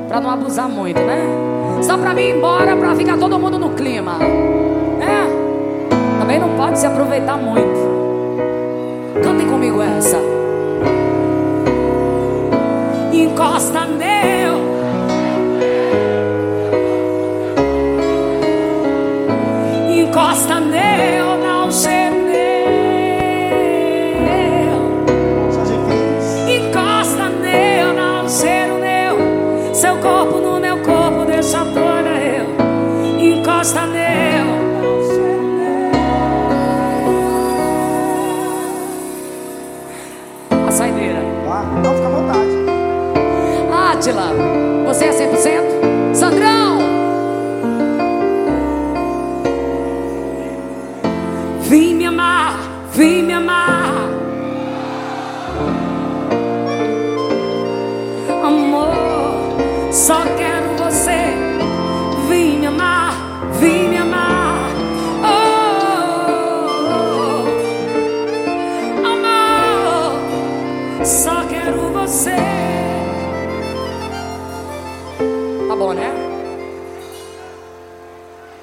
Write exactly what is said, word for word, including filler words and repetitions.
Pra não abusar muito, né? Só pra mim ir embora, pra ficar todo mundo no clima. É? Também não pode se aproveitar muito. Cantem comigo essa. Encosta nele, encosta nele, não sei nele. Encosta nele, não sei no meu. Seu corpo no meu corpo, deixa doida eu. Encosta nele. A saideira. Tá? Então fica à vontade. Átila, você é cem por cento? Sandrão! Vem me amar, vem me amar. Amor, só quero você. Vem me amar, vem me amar. Oh, amor, só quero você. Tá bom, né?